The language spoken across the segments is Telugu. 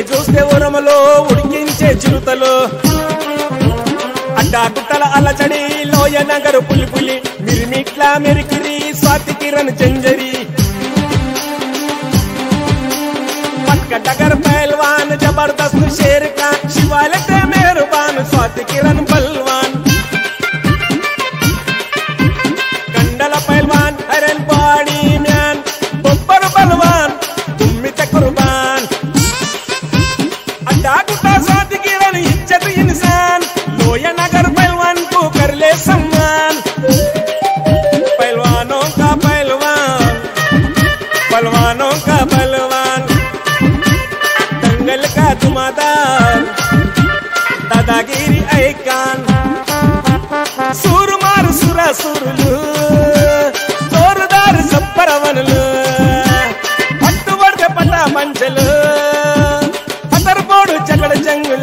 చూస్తే ఉరమలో ఉడికించే చిరుతలు అడ్డాగుట్టల అలచడి లోయ నగరు పులి పులి మిరిమిట్ల మెరికిరి స్వాతి కిరణ్ జంజరి పట్క డగర్ పహల్వాన్ జబర్దస్త్ షేర్ ఖాన్ శివాలతే మెహర్బాన్ స్వాతి కిరణ్ బల్వాన్ కండల పహల్వాన్ హరన్ బాడీ మ్యాన్ బొబ్బర్ బల్వాన్ తుమ్మిత కుర్బాన్ अड्डागुट्टा स्वाति किरण इज्जत इंसान लोया नगर पहलवान को कर ले सम्मान पहलवानों का पहलवान पहलवानों का पहलवान दंगल का धुआंधार दादागिरी ऐकान सूर मार सुरा सुरलू जोरदार सप्परवनलू पट्टुबड़के पटा मंचलू जगड़ जंगल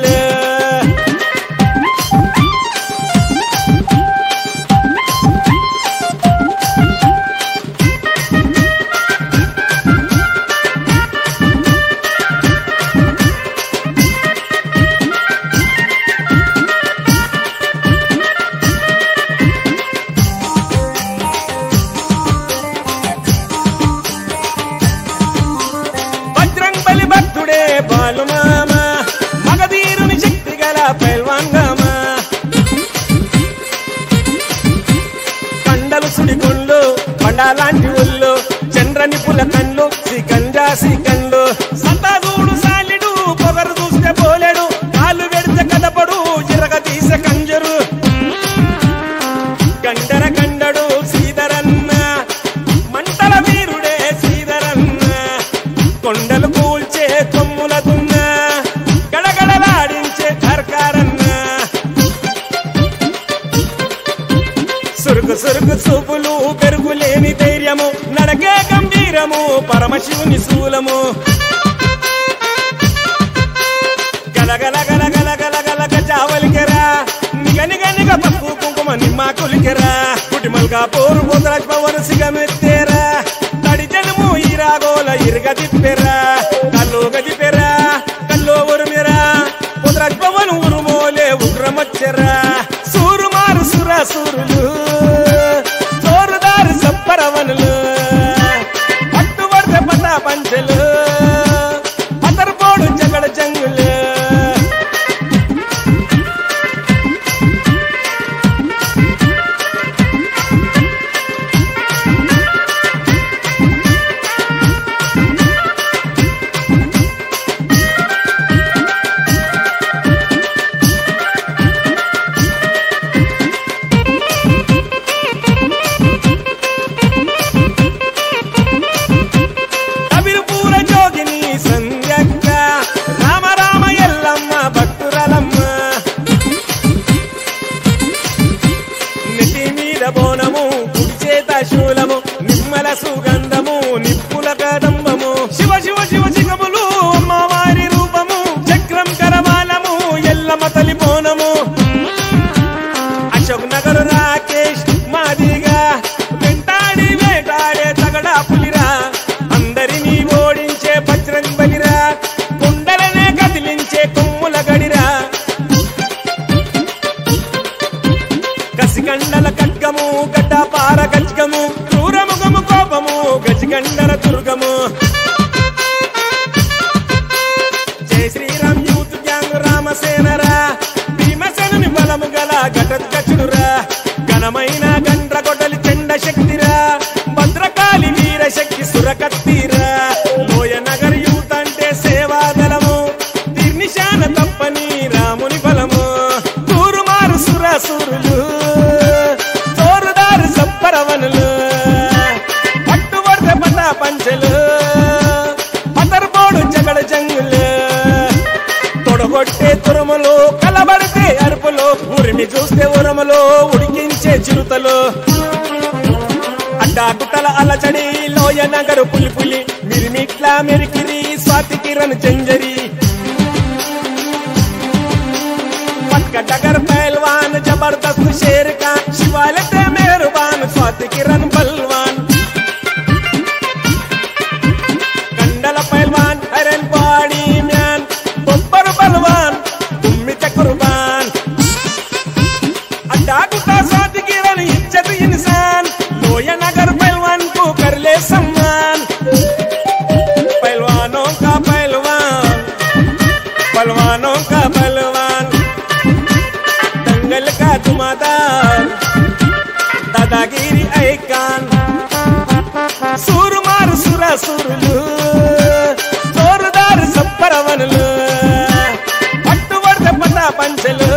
बजरंग बली भक्तुडे बालु मामा కండలు సుడిగుండ్లు పండాలాంటి ఒళ్ళు చంద్రని పుల కండ్లు సికంజా సికండ్లు సతాదూడు సాలిడు పొగరు చూస్తే పోలేడు కాలు వెడితే కదపడు ఎరగ తీసే కంజరు గండర గండడు శ్రీధరన్న మంటల వీరుడే శ్రీధరన్న కొండలు కూల్చే కొమ్ముల దున్న గడగడలాడించే కర్కారన్న సురుకు సురుకు చూపులు పెరుగులేని ధైర్యము నడకే గంభీరము పరమశివుని శూలము గలగల గలగల గలగల గజావలికెరా నిగ నిగ నిగ పప్పు కుంకుమ నిమ్మాకులికెరా కుటిమల్గా పోరు పోతరాజ్ పవన్ సిగమెత్తేరా తడి జనము ఈరాగోల ఇరుగ తిప్పెరా కల్లో గదిపెరా కల్లో ఉరుమిరా పోతరాజ్ పవన్ ఉరుమోలే ఉగ్రమచ్చరా సూరు మారు సురా సూరులు జోరుదారు సప్పరవనులు పట్టుబడితే పటా పంచలు పతర్పోడు జగడ జంగులు శూలము నిమ్మల సుగంధము నిప్పుల కదంబము శివ శివ శివ శిఖములు అమ్మవారి రూపము చక్రం కరవాలము ఎల్లమ్మ తల్లి బోనము అశోక్ నగర్ రాకేష్ మాదిగా వెంటాడి వేటాడే తగడా పులిరా అందరినీ ఓడించే బజరంగ్ బలిరా కుండలనే కదిలించే కొమ్ముల గడిరా కసికండల ఖడ్గము గడ్డపార గజ్గము క్రూరముఖము కోపము గజగండర దుర్గము జై శ్రీరామ్ యూత్ గ్యాంగ్ రామసేనరా భీమసేనుని బలము గల ఘటోత్కచుడురా ఘనమైన గండ్ర కొడలి చెండ శక్తిరా భద్రకాళి వీర శక్తి సురకత్తిరా లోయ నగర్ యూత్ అంటే సేవాదళము నిర్నిశాన తప్పని రాముని బలము తూరుమారు సురాసురులు జోరుదారు సప్పరవనులు పట్టుబడితే పటా పంచలు పతర్పోడు జగడ జంగులు తొడగొట్టే తురుములు కలబడితే అరుపులు ఉరిమి చూస్తే ఉరమలో ఉడికించే చిరుతలు అడ్డాగుట్టల అలచడి లోయ నగరు పులి పులి మిరిమిట్ల మెరికిరి స్వాతి కిరణ్ జంజరి पटका डगर पहलवान जबरदस्त शेर खान शिवालते मेहरबान स्वाति किरण बलवान कंडल पहलवान हरन बाड़ी म्यान సూరులు జోరుదారు సప్పరవనులు పట్టుబడితే పట్టా పంచెలు